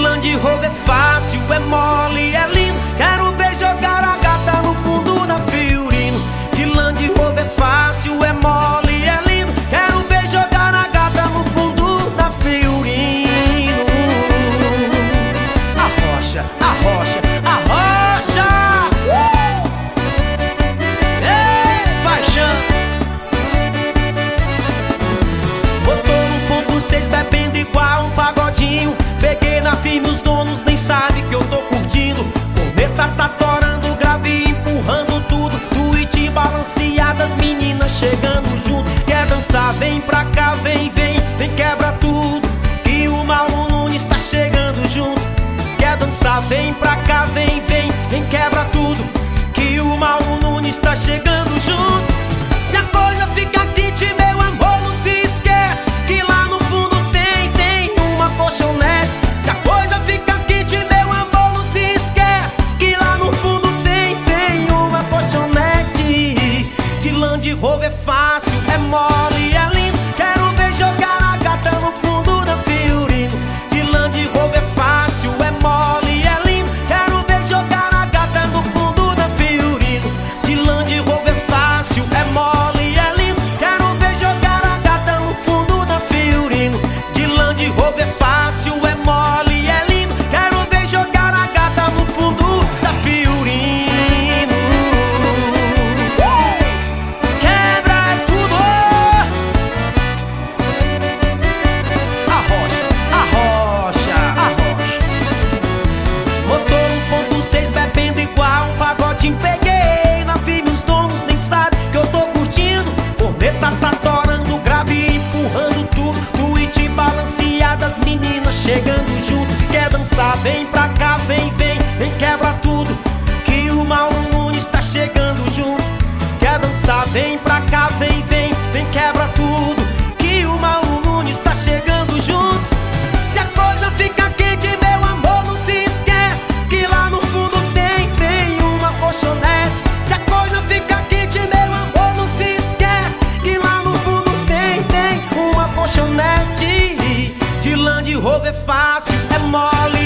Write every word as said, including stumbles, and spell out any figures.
Land Rover é fácil, é mole, é lindo. Quero ver jogar a gata no fundo da Fiorino. De Land Rover é fácil, é mole, é lindo. Quero ver jogar a gata no fundo da Fiorino. Arrocha, arrocha, arrocha. uh! Ei, paixão. Botou no ponto seis bebendo igual um pagodinho. Peguei na firme, os donos nem sabem que eu tô curtindo. Cometa tá torando, grave empurrando tudo. Tweet balanceadas, meninas chegando junto. Quer dançar, vem pra cá, vem, vem, vem quebra tudo. E o Mauro Nunes tá chegando junto. Quer dançar, vem pra cá, vem, vem, vem quebra tudo. Que o Mauro Nunes tá chegando junto. Se a coisa fica quente, meu amor, não se esquece que lá no fundo tem, tem uma colchonete. Se a coisa fica quente, meu amor, não se esquece que lá no fundo tem, tem uma colchonete. De Land Rover é fácil, é mole, é lindo. Quero ver jogar a gata no fundo da Fiorino. De Land Rover é fácil, é mole, é lindo. Quero ver jogar a gata no fundo da Fiorino. De Land Rover é fácil, é mole, é lindo. Quero ver jogar a gata no fundo da Fiorino. De Land Rover é fácil, é mole, é lindo. Quero ver jogar a gata no fundo da Fiorino. uh! Quebra tudo. Arrocha, arrocha, arrocha. Motor um ponto seis bebendo igual um pagodinho. Peguei na firme, os donos nem sabem que eu tô curtindo. Cometa tá torando, grave empurrando tudo. Tweet balanceadas, meninas chegando junto. Quer dançar, vem pra cá, vem, vem, vem quebra tudo. Que o Mauro Nunes tá chegando junto. Quer dançar, vem pra cá, vem, vem, vem quebra tudo. Que o Mauro Nunes tá chegando junto. Se a coisa fica quente, meu amor, não se esquece que lá no fundo tem, tem uma colchonete. Se a coisa fica quente, meu amor, não se esquece que lá no fundo tem, tem uma colchonete. De Land Rover é fácil, é mole,